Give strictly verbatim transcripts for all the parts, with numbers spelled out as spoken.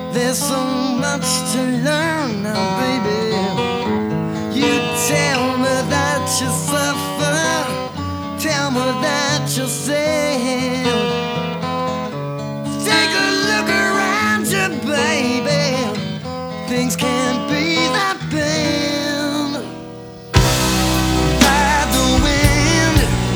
There's so much to learn now, baby. You tell me that you suffer, tell me that you're sad. Take a look around you, baby. Things can't be that bad. Ride the wind,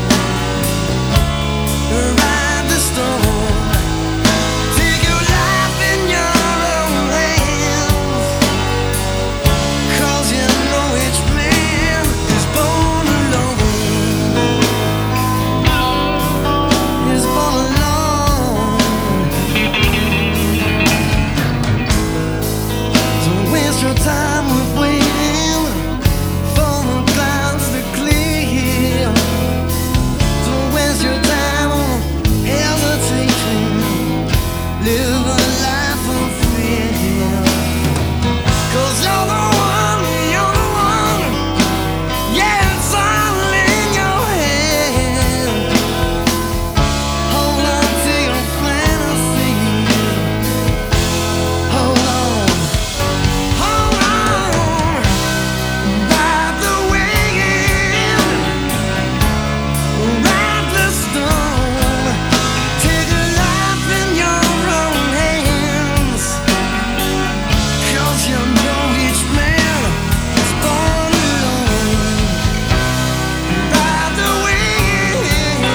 ride the storm. Take your life in your own hands, 'cause you know each man is born alone. Is born alone. So waste your time with waiting for the clouds to clear. Don't waste your time on hesitation. Live a life of fear. 'Cause you're the one, you're the one. Yeah, it's all in your head. Hold on to your fantasy. Hold on, hold on. Ride the wind, ride the storm. Take a life in your own hands, 'cause you know each man is born alone. Ride the wind,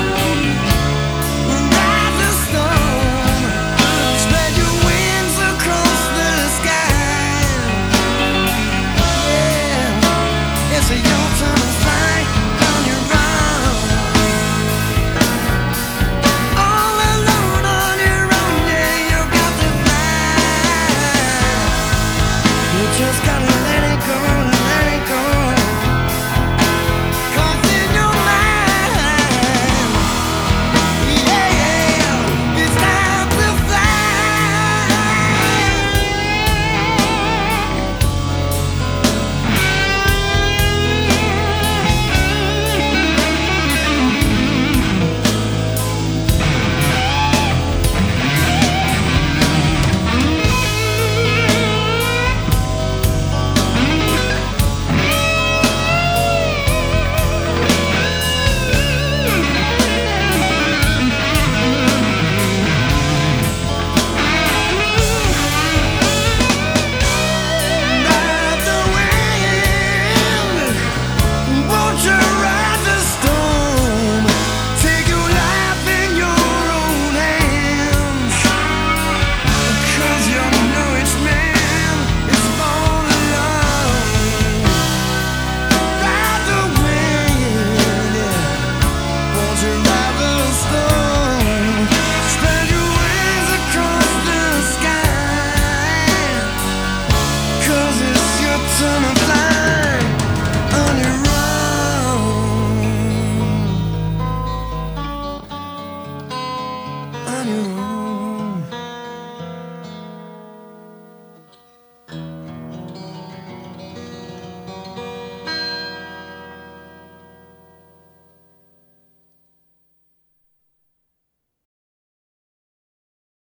ride the storm. Spread your wings across the sky. Yeah, it's your turn to fly on your own. All alone on your own, yeah, you got to fly. You just got